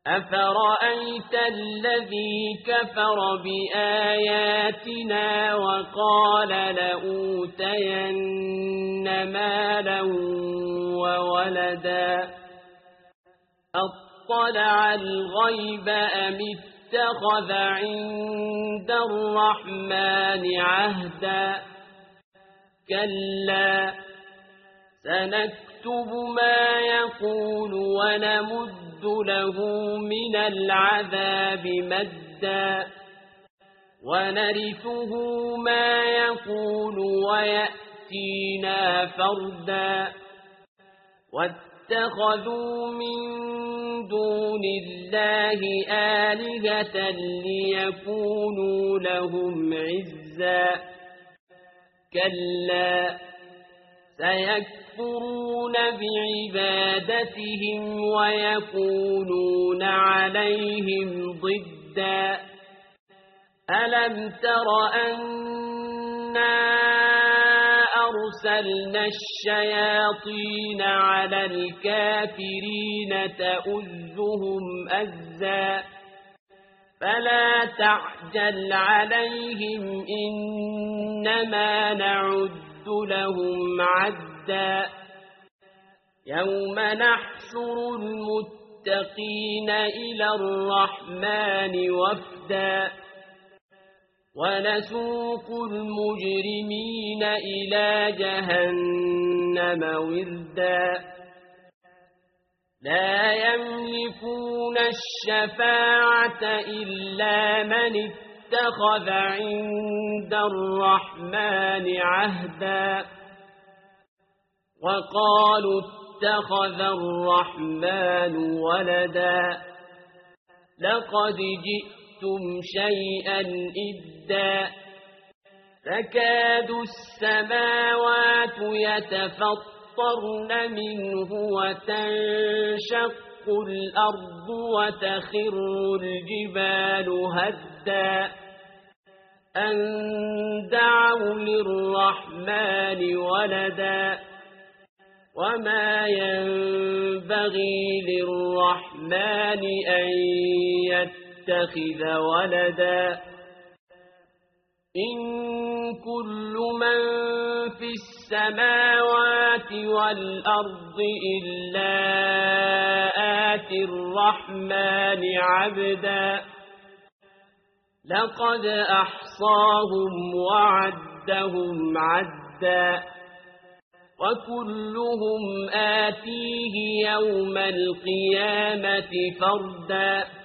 أفرأيت الذي كفر بآياتنا وقال لأوتين مالا وولدا أطلع الغيب أم اتخذ عند الرحمن عهدا كلا سنكتب ما يقول ونمد له من العذاب مدا ونرثه ما يقول ويأتينا فردا واتخذوا من دون الله آلهة ليكونوا لهم عزا كلا سيكفرون بعبادتهم ويكونون عليهم ضدا ألم تر أنا أرسلنا الشياطين على الكافرين تؤزهم أزا فلا تعجل عليهم إنما نعد لهم عدا يوم نحشر المتقين إلى الرحمن وفدا ونسوق المجرمين إلى جهنم وردا لا يملكون الشفاعة إلا من اتخذ عند الرحمن عهدا وقالوا اتخذ الرحمن ولدا لقد جئتم شيئا إدا تكاد السماوات يتفطرن منه وتنشق الأرض وتخر الجبال هدا أن دعوا للرحمن ولدا وما ينبغي للرحمن أن يتخذ ولدا إن كل من في السماوات والأرض إلا آتي الرحمن عبدا لقد أحصاهم وعدهم عدا وكلهم آتيه يوم القيامة فردا